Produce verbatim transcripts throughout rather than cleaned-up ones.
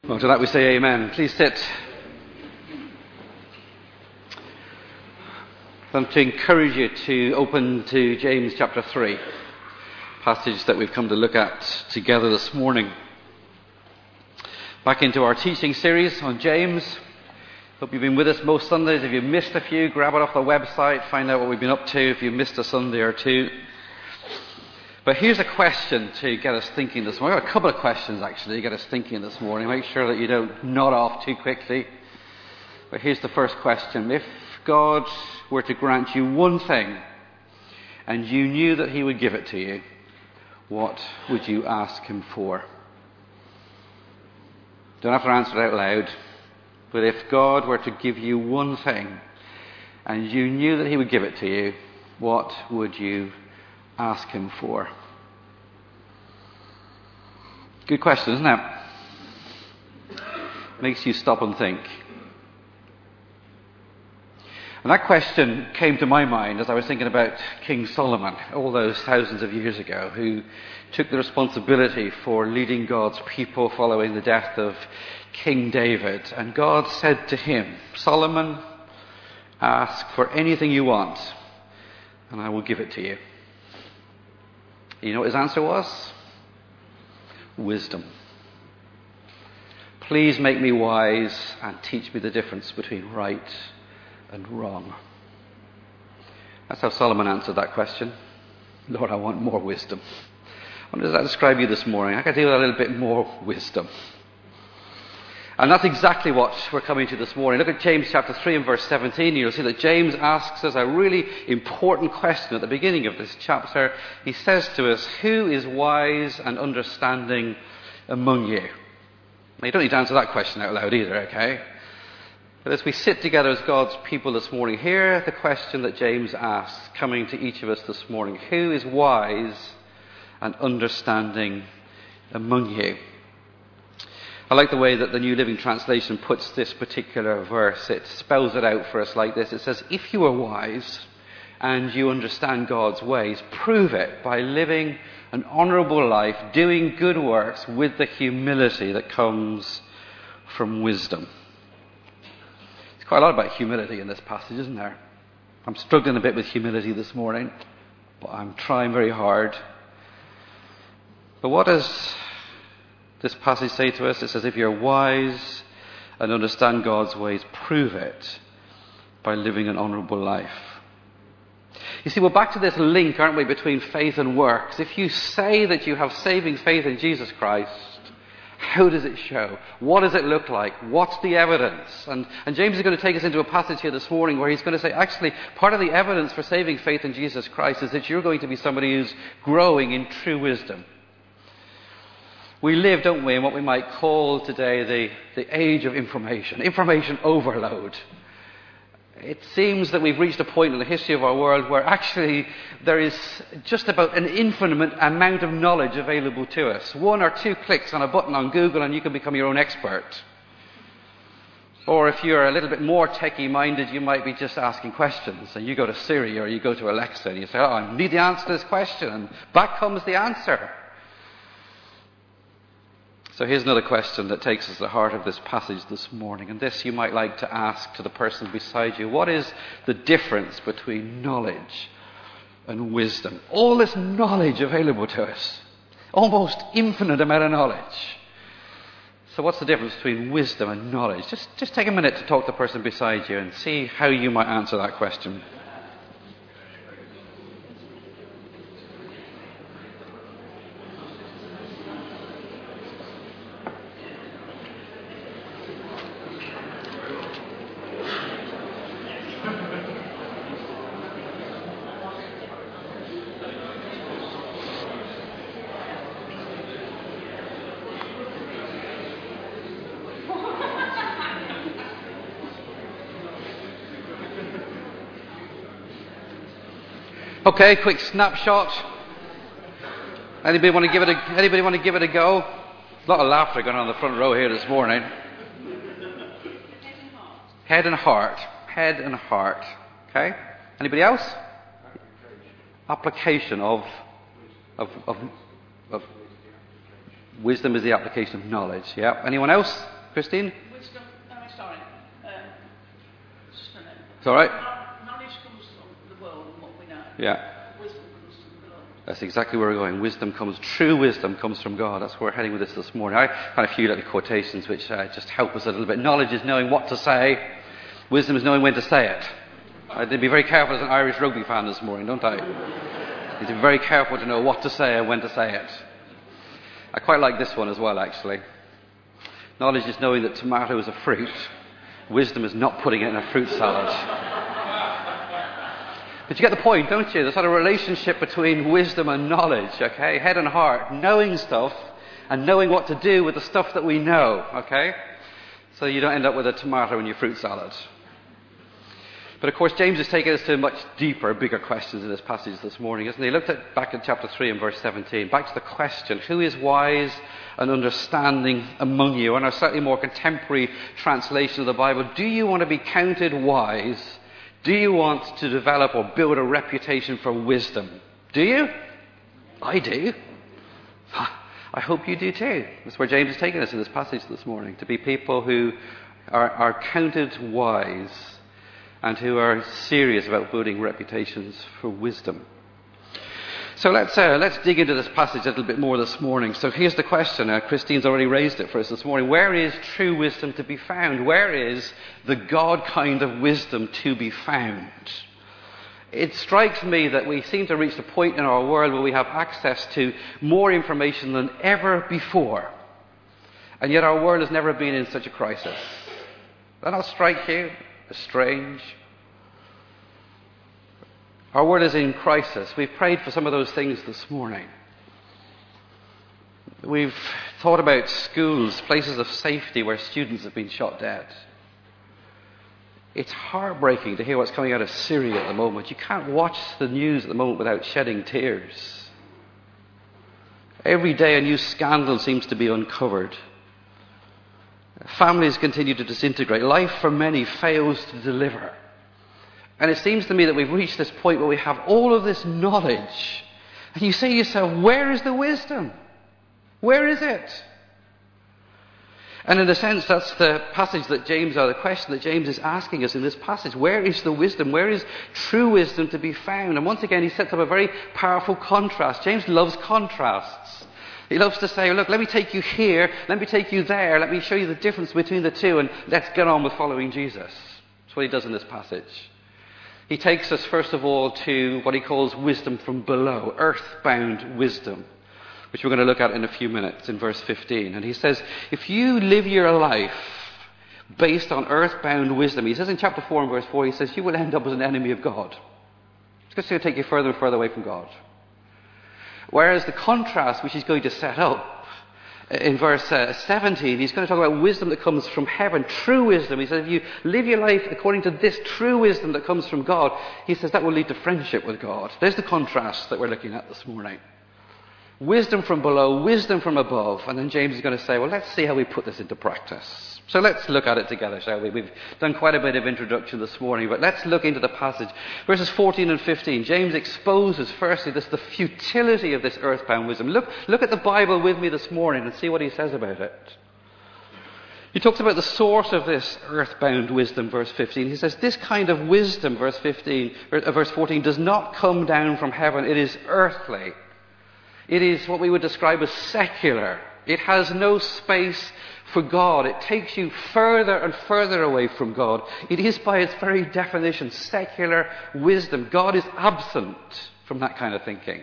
Well, to that we say amen. Please sit. I want to encourage you to open to James chapter three, passage that we've come to look at together this morning. Back into our teaching series on James. Hope you've been with us most Sundays. If you've missed a few, grab it off the website, find out what we've been up to if you've missed a Sunday or two. But here's a question to get us thinking this morning. I've got a couple of questions actually to get us thinking this morning. Make sure that you don't nod off too quickly. But here's the first question. If God were to grant you one thing and you knew that he would give it to you, what would you ask him for? Don't have to answer it out loud. But if God were to give you one thing and you knew that he would give it to you, what would you ask him for? Good question, isn't it? Makes you stop and think. And that question came to my mind as I was thinking about King Solomon, all those thousands of years ago, who took the responsibility for leading God's people following the death of King David. And God said to him, Solomon, ask for anything you want, and I will give it to you. You know what his answer was? Wisdom. Please make me wise and teach me the difference between right and wrong. That's how Solomon answered that question. Lord, I want more wisdom. What does that describe you this morning? I could do with a little bit more wisdom. And that's exactly what we're coming to this morning. Look at James chapter three and verse seventeen. You'll see that James asks us a really important question at the beginning of this chapter. He says to us, who is wise and understanding among you? Now, you don't need to answer that question out loud either, okay? But as we sit together as God's people this morning, hear the question that James asks, coming to each of us this morning. Who is wise and understanding among you? I like the way that the New Living Translation puts this particular verse. It spells it out for us like this. It says, if you are wise and you understand God's ways, prove it by living an honourable life, doing good works with the humility that comes from wisdom. There's quite a lot about humility in this passage, isn't there? I'm struggling a bit with humility this morning, but I'm trying very hard. But what does this passage say to us? It says, if you're wise and understand God's ways, prove it by living an honourable life. You see, we're back to this link, aren't we, between faith and works. If you say that you have saving faith in Jesus Christ, how does it show? What does it look like? What's the evidence? And, and James is going to take us into a passage here this morning where he's going to say, actually, part of the evidence for saving faith in Jesus Christ is that you're going to be somebody who's growing in true wisdom. We live, don't we, in what we might call today the, the age of information, information overload. It seems that we've reached a point in the history of our world where actually there is just about an infinite amount of knowledge available to us. One or two clicks on a button on Google and you can become your own expert. Or if you're a little bit more techie minded, you might be just asking questions. And you go to Siri or you go to Alexa and you say, oh, I need the answer to this question. And back comes the answer. So here's another question that takes us to the heart of this passage this morning. And this you might like to ask to the person beside you. What is the difference between knowledge and wisdom? All this knowledge available to us. Almost infinite amount of knowledge. So what's the difference between wisdom and knowledge? Just, just take a minute to talk to the person beside you and see how you might answer that question. Okay, quick snapshot. Anybody want to give it a, anybody want to give it a go? A lot of laughter going on in the front row here this morning. Head and heart. Head and heart. Okay? Anybody else? Application of, of, of, of wisdom is the application of knowledge. Yeah. Anyone else? Christine? Wisdom, no, sorry. Um, just a minute. It's all right? Knowledge comes from the world and what we know. Yeah. Wisdom comes from the Lord. That's exactly where we're going. Wisdom comes, true wisdom comes from God. That's where we're heading with this this morning. I had a few little quotations which uh, just help us a little bit. Knowledge is knowing what to say. Wisdom is knowing when to say it. I need to be very careful as an Irish rugby fan this morning, don't I? I need to be very careful to know what to say and when to say it. I quite like this one as well, actually. Knowledge is knowing that tomato is a fruit. Wisdom is not putting it in a fruit salad. But you get the point, don't you? There's not a relationship between wisdom and knowledge, okay? Head and heart, knowing stuff and knowing what to do with the stuff that we know, okay? So you don't end up with a tomato in your fruit salad. But of course, James is taking us to much deeper, bigger questions in this passage this morning, isn't he? Look at back in chapter three and verse seventeen. Back to the question, who is wise and understanding among you? And a slightly more contemporary translation of the Bible, do you want to be counted wise? Do you want to develop or build a reputation for wisdom? Do you? I do. I hope you do too. That's where James is taking us in this passage this morning, to be people who are, are counted wise and who are serious about building reputations for wisdom. So let's uh, let's dig into this passage a little bit more this morning. So here's the question. Uh, Christine's already raised it for us this morning. Where is true wisdom to be found? Where is the God kind of wisdom to be found? It strikes me that we seem to reach the point in our world where we have access to more information than ever before. And yet our world has never been in such a crisis. Does that not strike you as strange? Our world is in crisis. We've prayed for some of those things this morning. We've thought about schools, places of safety where students have been shot dead. It's heartbreaking to hear what's coming out of Syria at the moment. You can't watch the news at the moment without shedding tears. Every day a new scandal seems to be uncovered. Families continue to disintegrate. Life for many fails to deliver. And it seems to me that we've reached this point where we have all of this knowledge. And you say to yourself, where is the wisdom? Where is it? And in a sense, that's the passage that James, or the question that James is asking us in this passage. Where is the wisdom? Where is true wisdom to be found? And once again, he sets up a very powerful contrast. James loves contrasts. He loves to say, look, let me take you here, let me take you there, let me show you the difference between the two, and let's get on with following Jesus. That's what he does in this passage. He takes us, first of all, to what he calls wisdom from below, earthbound wisdom, which we're going to look at in a few minutes in verse fifteen. And he says, if you live your life based on earthbound wisdom, he says in chapter four and verse four, he says, you will end up as an enemy of God. It's just going to take you further and further away from God. Whereas the contrast which he's going to set up in verse uh, seventeen, he's going to talk about wisdom that comes from heaven, true wisdom. He says, if you live your life according to this true wisdom that comes from God, he says that will lead to friendship with God. There's the contrast that we're looking at this morning. Wisdom from below, wisdom from above. And then James is going to say, well, let's see how we put this into practice. So let's look at it together, shall we? We've done quite a bit of introduction this morning, but let's look into the passage. Verses fourteen and fifteen, James exposes, firstly, this the futility of this earthbound wisdom. Look, look at the Bible with me this morning and see what he says about it. He talks about the source of this earthbound wisdom, verse fifteen. He says, this kind of wisdom, verse fifteen, or, verse fourteen, does not come down from heaven. It is earthly. It is what we would describe as secular. It has no space for God. It takes you further and further away from God. It is by its very definition secular wisdom. God is absent from that kind of thinking.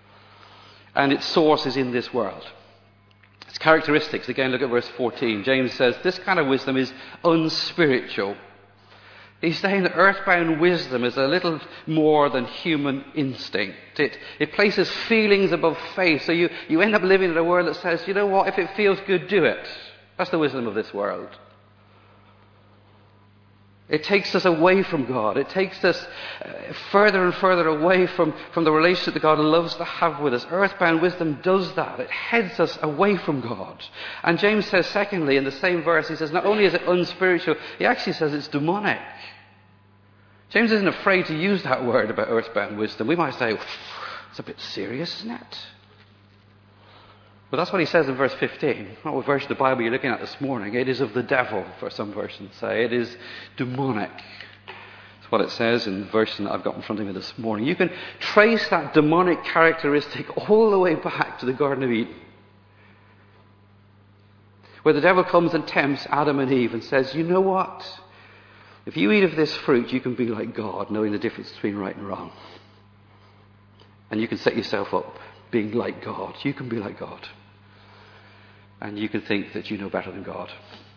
And its source is in this world. Its characteristics, again, look at verse fourteen. James says, this kind of wisdom is unspiritual. He's saying that earthbound wisdom is a little more than human instinct. It, it places feelings above faith. So you, you end up living in a world that says, you know what, if it feels good, do it. That's the wisdom of this world. It takes us away from God. It takes us further and further away from, from the relationship that God loves to have with us. Earthbound wisdom does that. It heads us away from God. And James says, secondly, in the same verse, he says, not only is it unspiritual, he actually says it's demonic. James isn't afraid to use that word about earthbound wisdom. We might say, it's a bit serious, isn't it? Well, that's what he says in verse fifteen. Not what verse of the Bible you're looking at this morning. It is of the devil, for some versions say. It is demonic. That's what it says in the version that I've got in front of me this morning. You can trace that demonic characteristic all the way back to the Garden of Eden, where the devil comes and tempts Adam and Eve and says, you know what? If you eat of this fruit, you can be like God, knowing the difference between right and wrong. And you can set yourself up being like God. You can be like God. And you can think that you know better than God.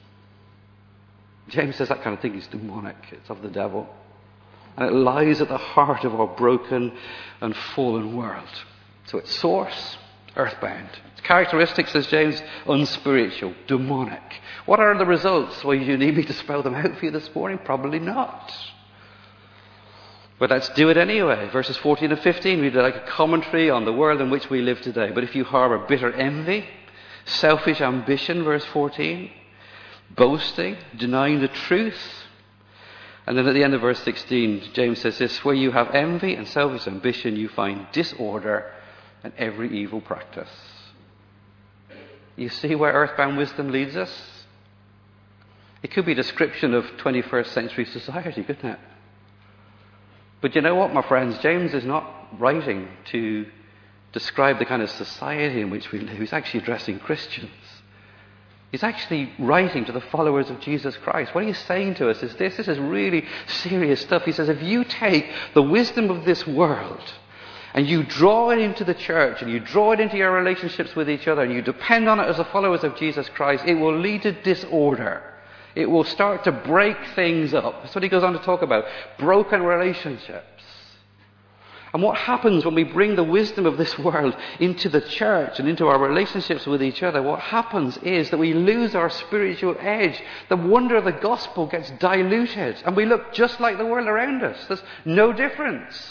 James says that kind of thing is demonic. It's of the devil. And it lies at the heart of our broken and fallen world. So its source, earthbound. Its characteristics, says James, unspiritual, demonic. What are the results? Well, you need me to spell them out for you this morning? Probably not. But let's do it anyway. Verses fourteen and fifteen read like a commentary on the world in which we live today. But if you harbour bitter envy, selfish ambition, verse fourteen, boasting, denying the truth. And then at the end of verse sixteen, James says this, where you have envy and selfish ambition, you find disorder and every evil practice. You see where earthbound wisdom leads us? It could be a description of twenty-first century society, couldn't it? But you know what, my friends? James is not writing to describe the kind of society in which we live. He's actually addressing Christians. He's actually writing to the followers of Jesus Christ. What he's saying to us is this. This is really serious stuff. He says, if you take the wisdom of this world and you draw it into the church and you draw it into your relationships with each other and you depend on it as the followers of Jesus Christ, it will lead to disorder. It will start to break things up. That's what he goes on to talk about. Broken relationships. And what happens when we bring the wisdom of this world into the church and into our relationships with each other? What happens is that we lose our spiritual edge. The wonder of the gospel gets diluted. And we look just like the world around us. There's no difference.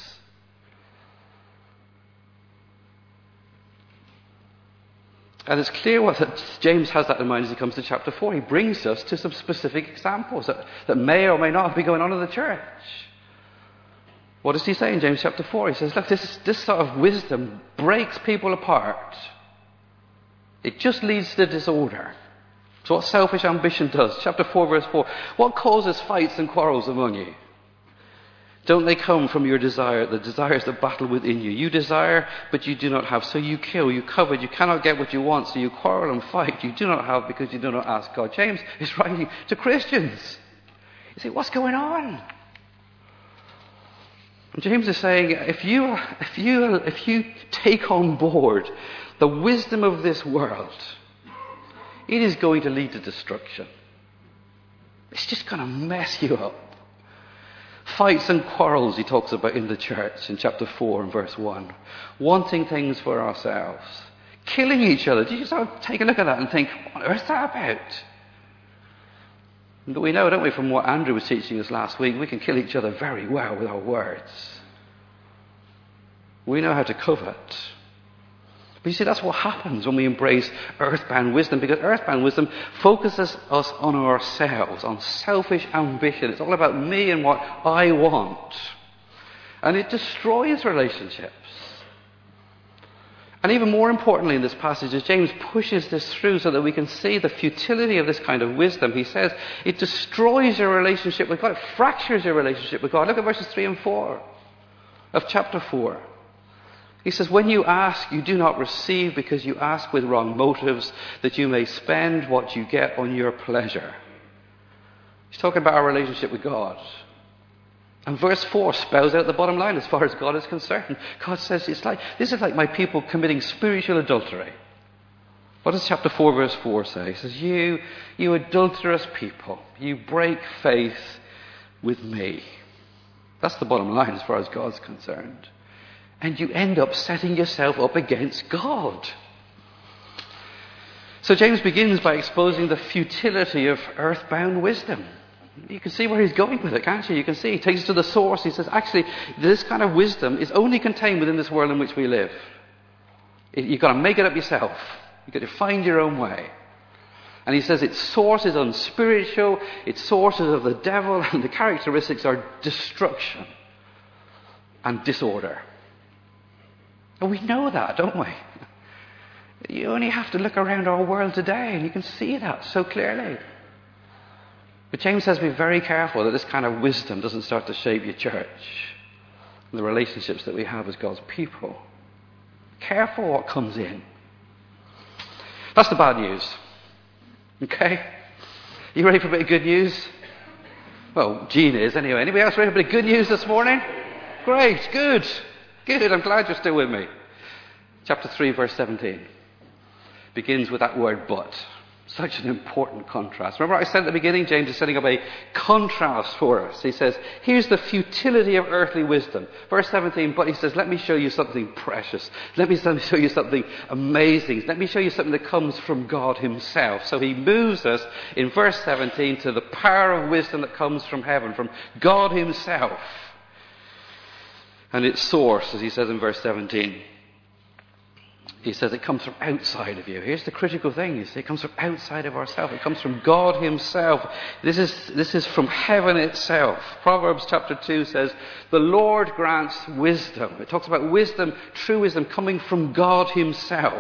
And it's clear what that James has that in mind as he comes to chapter four. He brings us to some specific examples that, that may or may not be going on in the church. What does he say in James chapter four? He says, look, this, this sort of wisdom breaks people apart. It just leads to disorder. So what selfish ambition does. Chapter four, verse four. What causes fights and quarrels among you? Don't they come from your desire, the desires that battle within you? You desire, but you do not have, so you kill. You covet, you cannot get what you want, so you quarrel and fight. You do not have because you do not ask God. James is writing to Christians. You say, what's going on? And James is saying, if you, if you, if you take on board the wisdom of this world, it is going to lead to destruction. It's just going to mess you up. Fights and quarrels he talks about in the church in chapter four and verse one. Wanting things for ourselves. Killing each other. Do you just sort of take a look at that and think, what on earth is that about? But we know, don't we, from what Andrew was teaching us last week, we can kill each other very well with our words. We know how to covet. But you see, that's what happens when we embrace earthbound wisdom, because earthbound wisdom focuses us on ourselves, on selfish ambition. It's all about me and what I want. And it destroys relationships. And even more importantly in this passage, as James pushes this through so that we can see the futility of this kind of wisdom, he says it destroys your relationship with God. It fractures your relationship with God. Look at verses three and four of chapter four. He says, when you ask, you do not receive because you ask with wrong motives, that you may spend what you get on your pleasure. He's talking about our relationship with God. And verse four spells out the bottom line as far as God is concerned. God says, it's like, this is like my people committing spiritual adultery. What does chapter four verse four say? He says, you, you adulterous people, you break faith with me. That's the bottom line as far as God's concerned. And you end up setting yourself up against God. So James begins by exposing the futility of earthbound wisdom. You can see where he's going with it, can't you? You can see. He takes us to the source. He says, actually, this kind of wisdom is only contained within this world in which we live. You've got to make it up yourself. You've got to find your own way. And he says its source is unspiritual, its source is of the devil, and the characteristics are destruction and disorder. And we know that, don't we? You only have to look around our world today and you can see that so clearly. But James says be very careful that this kind of wisdom doesn't start to shape your church and the relationships that we have as God's people. Careful what comes in. That's the bad news. Okay? You ready for a bit of good news? Well, Jean is anyway. Anybody else ready for a bit of good news this morning? Great, good, good. I'm glad you're still with me. Chapter three, verse seventeen. Begins with that word but. Such an important contrast. Remember I said at the beginning, James is setting up a contrast for us. He says, here's the futility of earthly wisdom. Verse seventeen, but he says, let me show you something precious. Let me show you something amazing. Let me show you something that comes from God himself. So he moves us in verse seventeen to the power of wisdom that comes from heaven, from God himself. And its source, as he says in verse seventeen, he says it comes from outside of you. Here's the critical thing, you see. It comes from outside of ourselves. It comes from God himself. This is, this is from heaven itself. Proverbs chapter two says, the Lord grants wisdom. It talks about wisdom, true wisdom, coming from God himself.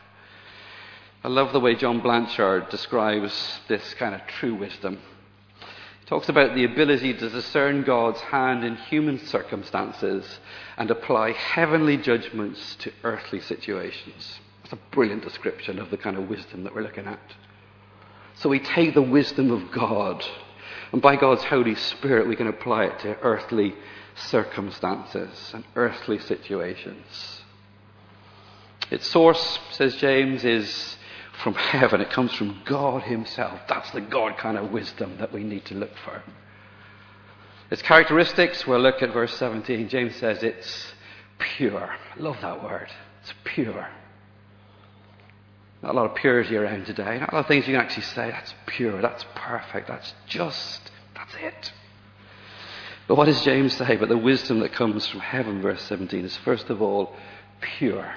I love the way John Blanchard describes this kind of true wisdom. He talks about the ability to discern God's hand in human circumstances and apply heavenly judgments to earthly situations. That's a brilliant description of the kind of wisdom that we're looking at. So we take the wisdom of God, and by God's Holy Spirit we can apply it to earthly circumstances and earthly situations. Its source, says James, is from heaven. It comes from God himself. That's the God kind of wisdom that we need to look for. Its characteristics, we'll look at verse seventeen. James says it's pure. I love that word. It's pure. Not a lot of purity around today. Not a lot of things you can actually say, that's pure, that's perfect, that's just, that's it. But what does James say? But the wisdom that comes from heaven, verse seventeen, is first of all pure.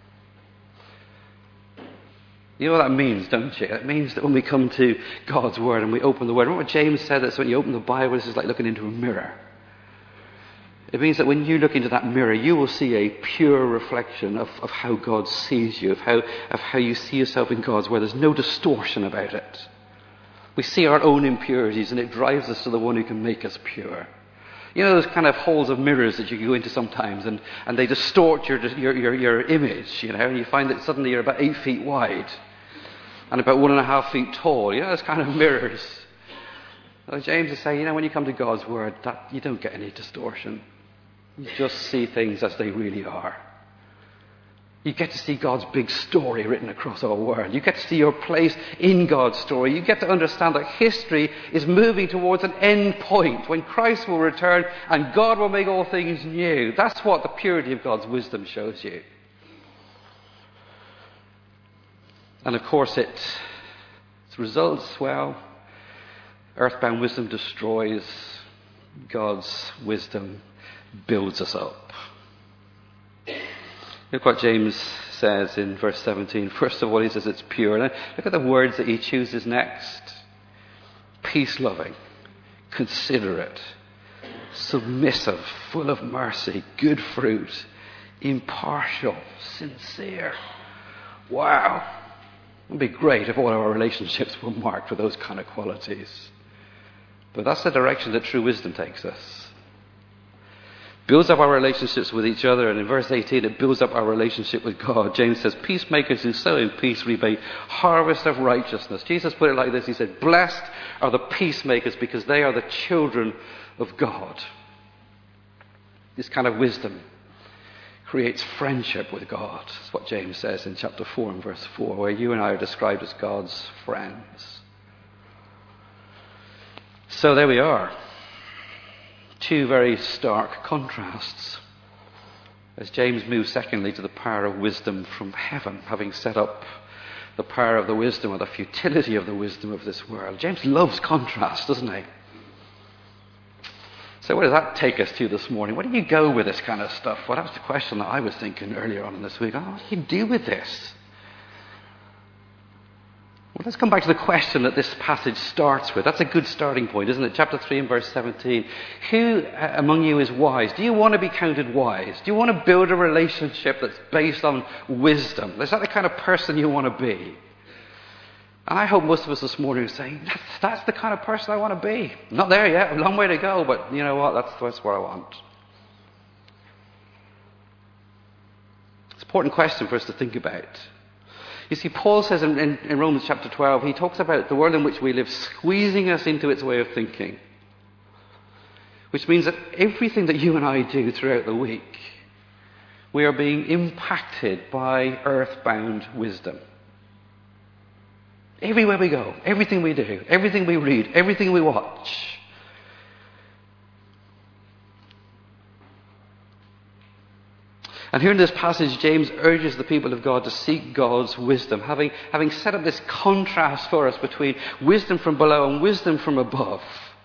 You know what that means, don't you? It means that when we come to God's Word and we open the Word, remember what James said, that when you open the Bible, this is like looking into a mirror. It means that when you look into that mirror, you will see a pure reflection of, of how God sees you, of how, of how you see yourself in God's Word. There's no distortion about it. We see our own impurities and it drives us to the one who can make us pure. You know those kind of holes of mirrors that you go into sometimes and, and they distort your, your, your, your image, you know, and you find that suddenly you're about eight feet wide and about one and a half feet tall. You know those kind of mirrors. Well, James is saying, you know, when you come to God's Word, that you don't get any distortion. You just see things as they really are. You get to see God's big story written across our world. You get to see your place in God's story. You get to understand that history is moving towards an end point when Christ will return and God will make all things new. That's what the purity of God's wisdom shows you. And of course it, its results, well, earthbound wisdom destroys. God's wisdom builds us up. Look what James says in verse seventeen. First of all, he says it's pure. And look at the words that he chooses next. Peace-loving, considerate, submissive, full of mercy, good fruit, impartial, sincere. Wow. It would be great if all our relationships were marked with those kind of qualities. But that's the direction that true wisdom takes us. Builds up our relationships with each other, and in verse eighteen it builds up our relationship with God. James says, peacemakers who sow in peace reap a harvest of righteousness. Jesus put it like this, he said, blessed are the peacemakers because they are the children of God. This kind of wisdom creates friendship with God. That's what James says in chapter four and verse four, where you and I are described as God's friends. So there we are. Two very stark contrasts. As James moves secondly to the power of wisdom from heaven, having set up the power of the wisdom or the futility of the wisdom of this world. James loves contrast, doesn't he? So where does that take us to this morning? Where do you go with this kind of stuff? Well, that was the question that I was thinking earlier on in this week. Oh, what do you do with this? Well, let's come back to the question that this passage starts with. That's a good starting point, isn't it? Chapter three and verse seventeen. Who among you is wise? Do you want to be counted wise? Do you want to build a relationship that's based on wisdom? Is that the kind of person you want to be? And I hope most of us this morning are saying, that's, that's the kind of person I want to be. Not there yet, a long way to go, but you know what? That's, that's what I want. It's an important question for us to think about. You see, Paul says in, in, in Romans chapter twelve, he talks about the world in which we live squeezing us into its way of thinking. Which means that everything that you and I do throughout the week, we are being impacted by earthbound wisdom. Everywhere we go, everything we do, everything we read, everything we watch. And here in this passage, James urges the people of God to seek God's wisdom, having, having set up this contrast for us between wisdom from below and wisdom from above.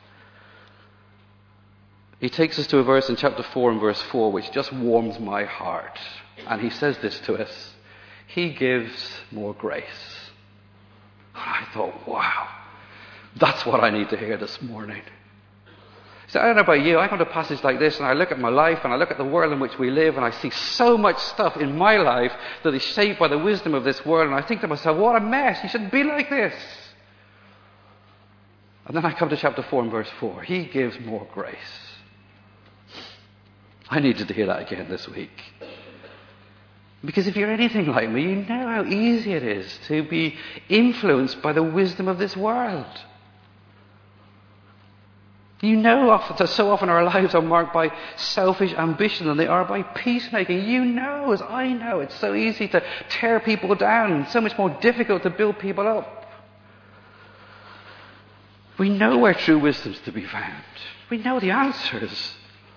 He takes us to a verse in chapter four and verse four, which just warms my heart. And he says this to us: He gives more grace. And I thought, wow, that's what I need to hear this morning. So I don't know about you, I come to a passage like this and I look at my life and I look at the world in which we live and I see so much stuff in my life that is shaped by the wisdom of this world, and I think to myself, what a mess, you shouldn't be like this. And then I come to chapter four and verse four. He gives more grace. I needed to hear that again this week. Because if you're anything like me, you know how easy it is to be influenced by the wisdom of this world. You know often, that so often our lives are marked by selfish ambition than they are by peacemaking. You know, as I know, it's so easy to tear people down and so much more difficult to build people up. We know where true wisdom is to be found. We know the answers.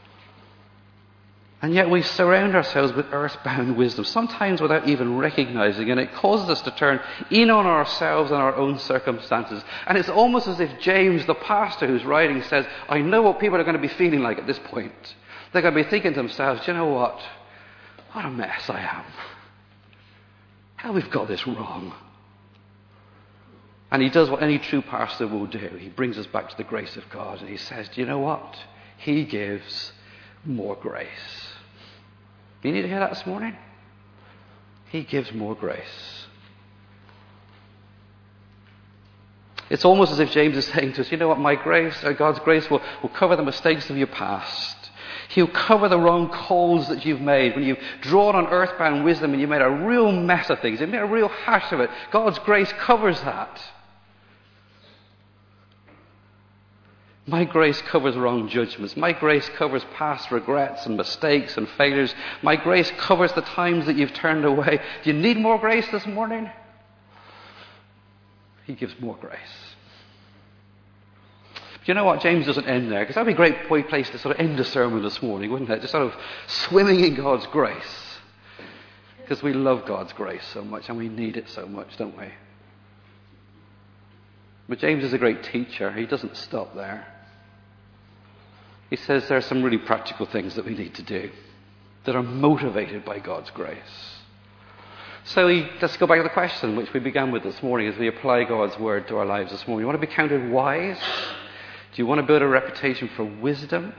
And yet we surround ourselves with earthbound wisdom, sometimes without even recognizing, and it causes us to turn in on ourselves and our own circumstances. And it's almost as if James, the pastor who's writing, says, I know what people are going to be feeling like at this point. They're going to be thinking to themselves, do you know what? What a mess I am. How we've got this wrong. And he does what any true pastor will do. He brings us back to the grace of God, and he says, do you know what? He gives more grace. You need to hear that this morning? He gives more grace. It's almost as if James is saying to us, you know what, my grace, or God's grace will, will cover the mistakes of your past. He'll cover the wrong calls that you've made. When you've drawn on earthbound wisdom and you made a real mess of things, you made a real hash of it, God's grace covers that. My grace covers wrong judgments. My grace covers past regrets and mistakes and failures. My grace covers the times that you've turned away. Do you need more grace this morning? He gives more grace. But you know what? James doesn't end there, because that would be a great place to sort of end the sermon this morning, wouldn't it? Just sort of swimming in God's grace. Because we love God's grace so much and we need it so much, don't we? But James is a great teacher. He doesn't stop there. He says there are some really practical things that we need to do that are motivated by God's grace. So he, let's go back to the question which we began with this morning as we apply God's word to our lives this morning. You want to be counted wise? Do you want to build a reputation for wisdom?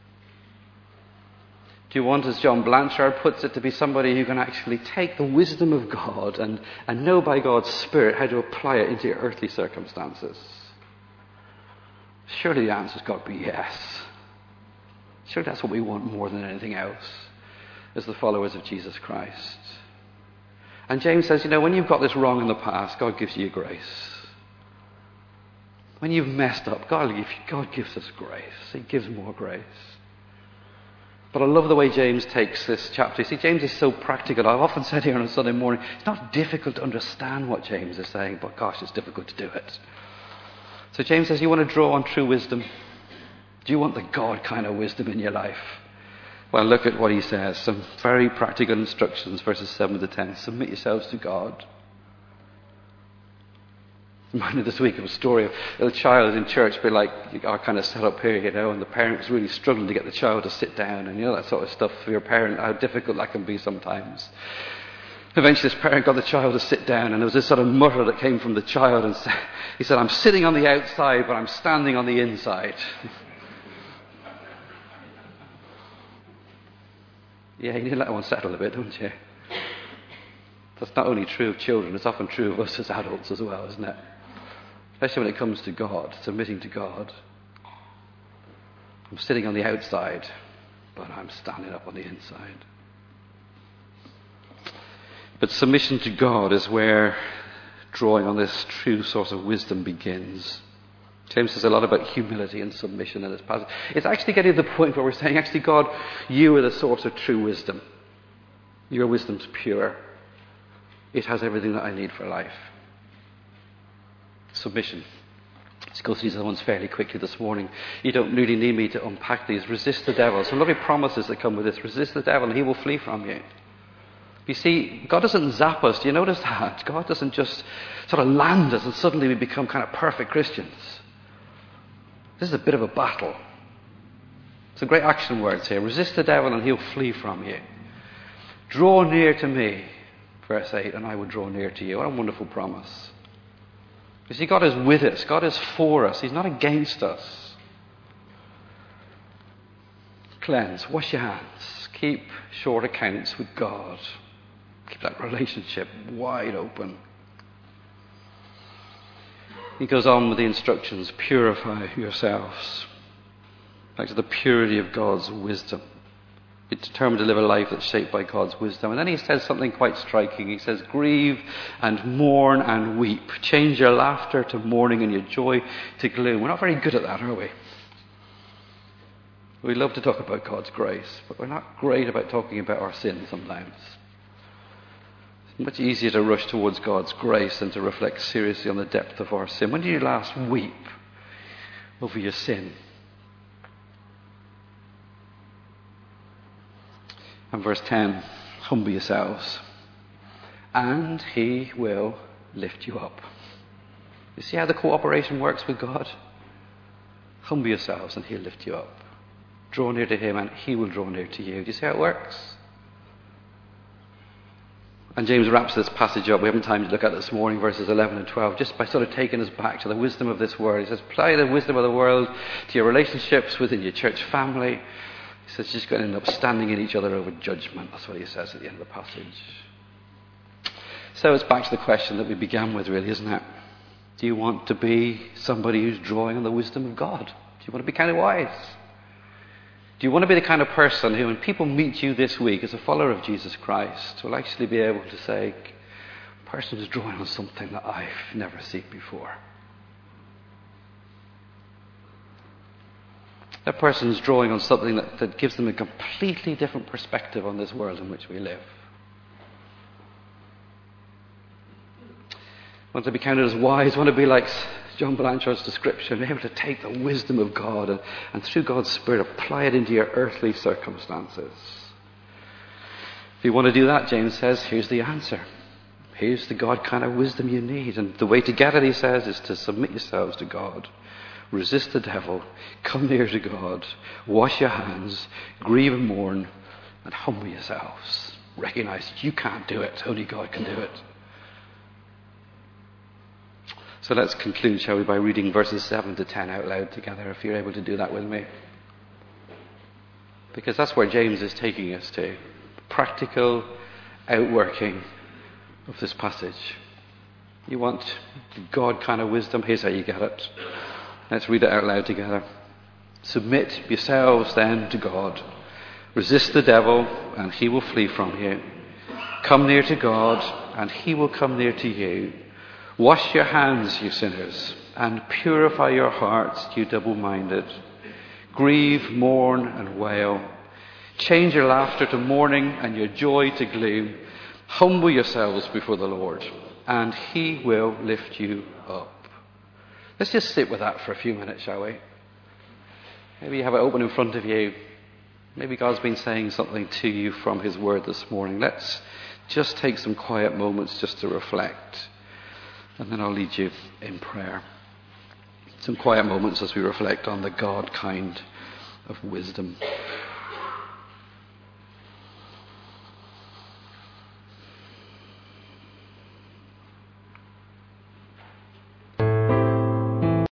Do you want, as John Blanchard puts it, to be somebody who can actually take the wisdom of God and, and know by God's Spirit how to apply it into your earthly circumstances? Surely the answer's got to be yes. Surely that's what we want more than anything else as the followers of Jesus Christ. And James says, you know, when you've got this wrong in the past, God gives you grace. When you've messed up, God, God gives us grace. He gives more grace. But I love the way James takes this chapter. You see, James is so practical. I've often said here on a Sunday morning, it's not difficult to understand what James is saying, but gosh, it's difficult to do it. So James says, you want to draw on true wisdom? Do you want the God kind of wisdom in your life? Well, look at what he says. Some very practical instructions, verses seven to ten. Submit yourselves to God. I'm reminded this week of a story of a child in church, be like our kind of setup here, you know, and the parent was really struggling to get the child to sit down, and you know that sort of stuff for your parent, how difficult that can be sometimes. Eventually this parent got the child to sit down, and there was this sort of mutter that came from the child, and he said, I'm sitting on the outside, but I'm standing on the inside. Yeah, you need to let one settle a bit, don't you? That's not only true of children, it's often true of us as adults as well, isn't it? Especially when it comes to God, submitting to God. I'm sitting on the outside, but I'm standing up on the inside. But submission to God is where drawing on this true source of wisdom begins. James says a lot about humility and submission in this passage. It's actually getting to the point where we're saying, actually, God, you are the source of true wisdom. Your wisdom's pure. It has everything that I need for life. Submission. Let's go through these other ones fairly quickly this morning. You don't really need me to unpack these. Resist the devil. Some lovely promises that come with this. Resist the devil and he will flee from you. You see, God doesn't zap us. Do you notice that? God doesn't just sort of land us and suddenly we become kind of perfect Christians. This is a bit of a battle. Some great action words here. Resist the devil and he'll flee from you. Draw near to me, verse eight, and I will draw near to you. What a wonderful promise. You see, God is with us. God is for us. He's not against us. Cleanse. Wash your hands. Keep short accounts with God. Keep that relationship wide open. He goes on with the instructions. Purify yourselves. Back to the purity of God's wisdom. Be determined to live a life that's shaped by God's wisdom. And then he says something quite striking. He says, grieve and mourn and weep. Change your laughter to mourning and your joy to gloom. We're not very good at that, are we? We love to talk about God's grace, but we're not great about talking about our sin sometimes. It's much easier to rush towards God's grace than to reflect seriously on the depth of our sin. When did you last weep over your sin? And verse ten, humble yourselves, and he will lift you up. You see how the cooperation works with God? Humble yourselves, and he'll lift you up. Draw near to him, and he will draw near to you. Do you see how it works? And James wraps this passage up. We haven't time to look at it this morning, verses eleven and twelve, just by sort of taking us back to the wisdom of this world. He says, apply the wisdom of the world to your relationships within your church family. He says, just going to end up standing in each other over judgment. That's what he says at the end of the passage. So it's back to the question that we began with, really, isn't it? Do you want to be somebody who's drawing on the wisdom of God? Do you want to be kind of wise? Do you want to be the kind of person who, when people meet you this week as a follower of Jesus Christ, will actually be able to say, a person who's drawing on something that I've never seen before? That person is drawing on something that, that gives them a completely different perspective on this world in which we live. Want to be counted as wise, want to be like John Blanchard's description, be able to take the wisdom of God and, and through God's Spirit apply it into your earthly circumstances. If you want to do that, James says, here's the answer. Here's the God kind of wisdom you need. And the way to get it, he says, is to submit yourselves to God. Resist the devil, come near to God, wash your hands, grieve and mourn, and humble yourselves. Recognize that you can't do it, only God can do it. So let's conclude, shall we, by reading verses seven to ten out loud together, if you're able to do that with me. Because that's where James is taking us to. Practical outworking of this passage. You want God kind of wisdom? Here's how you get it. Let's read it out loud together. Submit yourselves then to God. Resist the devil, and he will flee from you. Come near to God, and he will come near to you. Wash your hands, you sinners, and purify your hearts, you double-minded. Grieve, mourn, and wail. Change your laughter to mourning and your joy to gloom. Humble yourselves before the Lord, and he will lift you up. Let's just sit with that for a few minutes, shall we? Maybe you have it open in front of you. Maybe God's been saying something to you from his word this morning. Let's just take some quiet moments just to reflect. And then I'll lead you in prayer. Some quiet moments as we reflect on the God kind of wisdom.